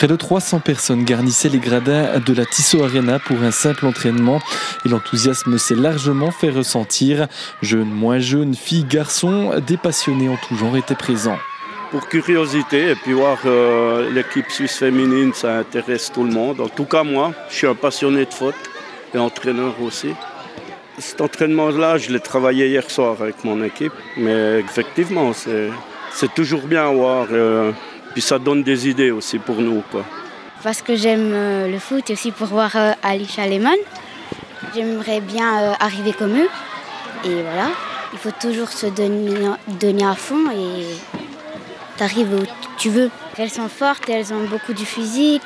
Près de 300 personnes garnissaient les gradins de la Tissot Arena pour un simple entraînement et l'enthousiasme s'est largement fait ressentir. Jeunes, moins jeunes, filles, garçons, des passionnés en tout genre étaient présents. Pour curiosité et puis voir l'équipe suisse féminine, ça intéresse tout le monde. En tout cas moi, je suis un passionné de foot et entraîneur aussi. Cet entraînement-là, je l'ai travaillé hier soir avec mon équipe, mais effectivement, c'est toujours bien à voir. Puis ça donne des idées aussi pour nous, quoi. Parce que j'aime le foot et aussi pour voir Alisha Lehmann. J'aimerais bien arriver comme eux. Et voilà, il faut toujours se donner à fond et t'arrives où tu veux. Elles sont fortes, elles ont beaucoup du physique,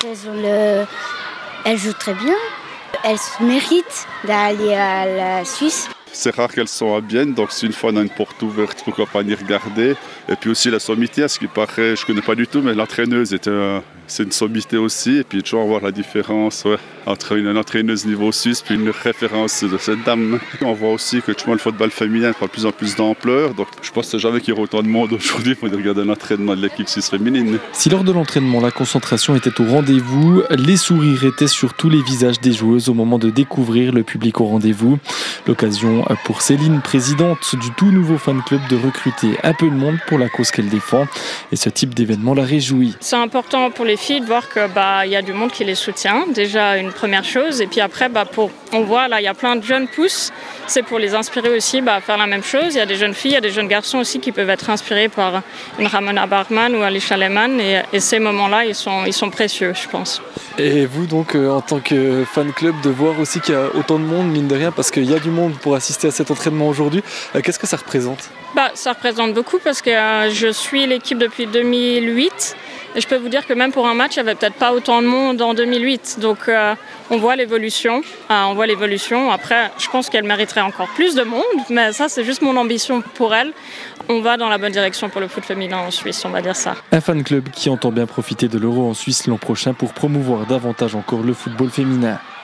elles jouent très bien. Elles méritent d'aller à la Suisse. C'est rare qu'elles sont à Bienne, donc si une fois on a une porte ouverte, pourquoi pas y regarder. Et puis aussi la sommité, ce qui paraît, je ne connais pas du tout, mais l'entraîneuse c'est une sommité aussi. Et puis toujours voir la différence entre une entraîneuse niveau suisse puis une référence de cette dame. On voit aussi que le football féminin prend de plus en plus d'ampleur. Donc je pense que c'est jamais qu'il y aura autant de monde aujourd'hui pour regarder un entraînement de l'équipe suisse féminine. Si lors de l'entraînement, la concentration était au rendez-vous, les sourires étaient sur tous les visages des joueuses au moment de découvrir le public au rendez-vous. L'occasion pour Céline, présidente du tout nouveau fan club, de recruter un peu de monde pour la cause qu'elle défend. Et ce type d'événement la réjouit. C'est important pour les filles de voir qu'il y a du monde qui les soutient. Déjà une première chose. Et puis après, on voit là, il y a plein de jeunes pousses. C'est pour les inspirer aussi à faire la même chose. Il y a des jeunes filles, il y a des jeunes garçons aussi qui peuvent être inspirés par une Ramona Bachmann ou Alisha Lehmann. Et ces moments-là, ils sont précieux, je pense. Et vous donc, en tant que fan club, de voir aussi qu'il y a autant de monde, mine de rien, parce qu'il y a du monde pour assister à cet entraînement aujourd'hui, qu'est-ce que ça représente ? Ça représente beaucoup parce que je suis l'équipe depuis 2008 et je peux vous dire que même pour un match, il n'y avait peut-être pas autant de monde en 2008. Donc on voit l'évolution. Après, je pense qu'elle mériterait encore plus de monde, mais ça c'est juste mon ambition pour elle. On va dans la bonne direction pour le foot féminin en Suisse, on va dire ça. Un fan club qui entend bien profiter de l'Euro en Suisse l'an prochain pour promouvoir davantage encore le football féminin.